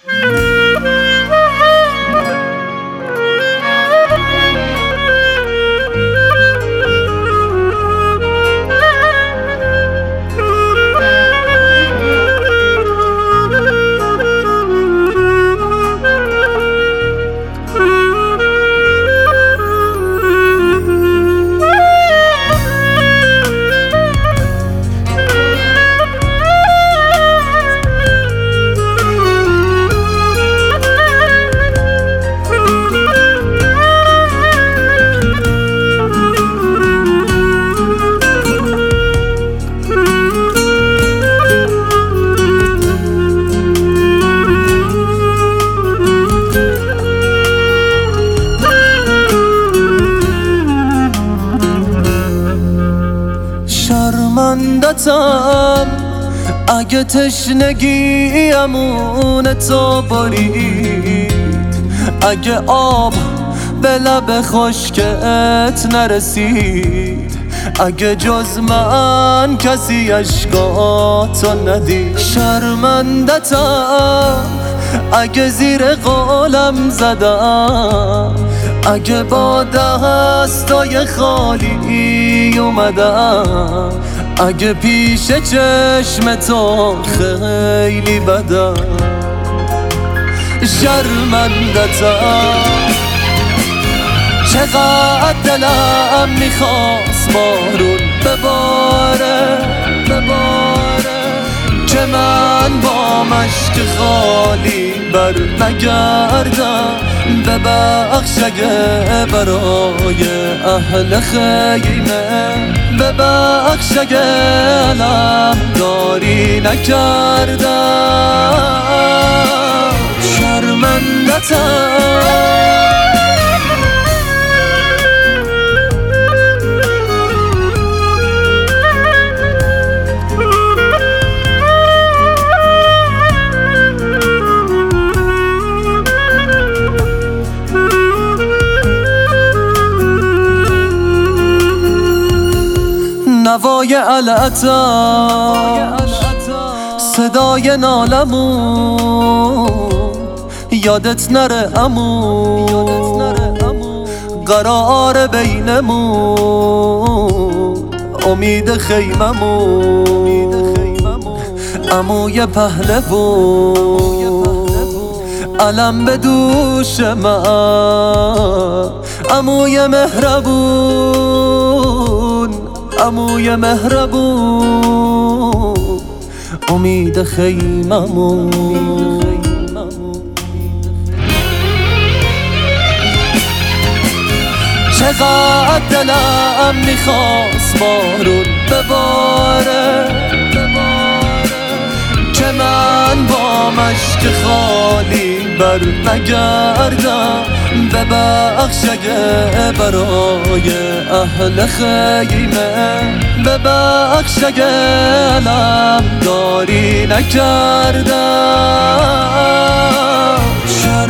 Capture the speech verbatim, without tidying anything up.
شرمندتم اگه تشنگیمون تو برید، اگه آب به لب خشکت نرسید، اگه جز من کسی عشقاتو ندید. شرمندتم اگه زیر قولم زدم، اگه با دستای خالی اومدم، اگه پیش چشم تو خیلی بدم. شرمندتم چقدر دلم میخواست بارون بباره بباره، که من با مشک خالی بر نگردم. ببخش اگه برای اهل خیمه، ببخش اگه علمداری نکردم. شرمندتم نوای علتش، صدای نالمون، یادت نره امون، قرار بینمون، امید خیممون، عموی پهلوون، علم به دوش من، عموی مهربون، عموی مهربون، امید خیممون. چقدر دلم میخواست بارون بباره بباره، که من با مشک خالی بر نگردم. ببخش اگه برای اهل خیمه، ببخش اگه علمداری نکردم.